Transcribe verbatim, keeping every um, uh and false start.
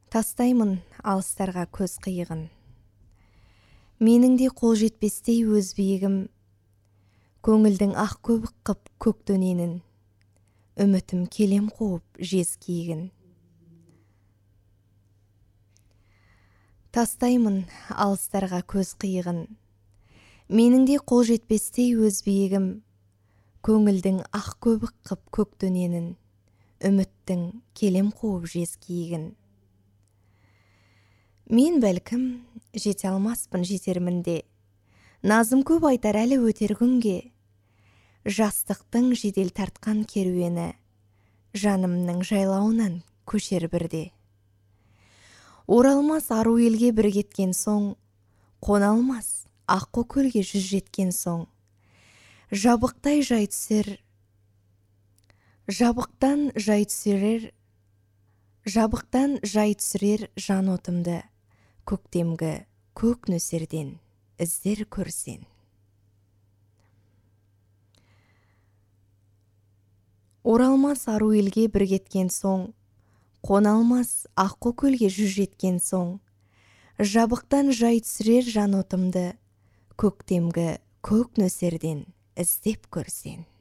Тастаймын алыстарға көз қиығын. Менің де қол жетпестей өз биігім, көңілдің ақ көбік қып көк дөненін, үмітім келем қуып жез киігін. Тастаймын алыстарға көз қиығын. Менің де қол жетпестей өз биігім, көңілдің ақ көбік қып көк дөненін, үміттің келем қуып жез киігін. Мен бәлкім жете алмаспын жетермінде, назым көп айтар әлі өтер күнге. Жастықтың жедел тартқан керуені, жанымның жайлауынан көшер бірде. Оралмас ару елге бір кеткен соң, қоналмас аққу көлге жүз жеткен соң, жабықтай жай түсер, жабықтан жай түсірер, жабықтан жай түсірер жан отымды, көктемгі көк нөсерден іздер көрсен. Оралмас ару елге бір кеткен соң, қоналмас аққу көлге жүз жеткен соң, жабықтан жай түсірер жан отымды, көктемгі көк нөсерден іздеп көрсен.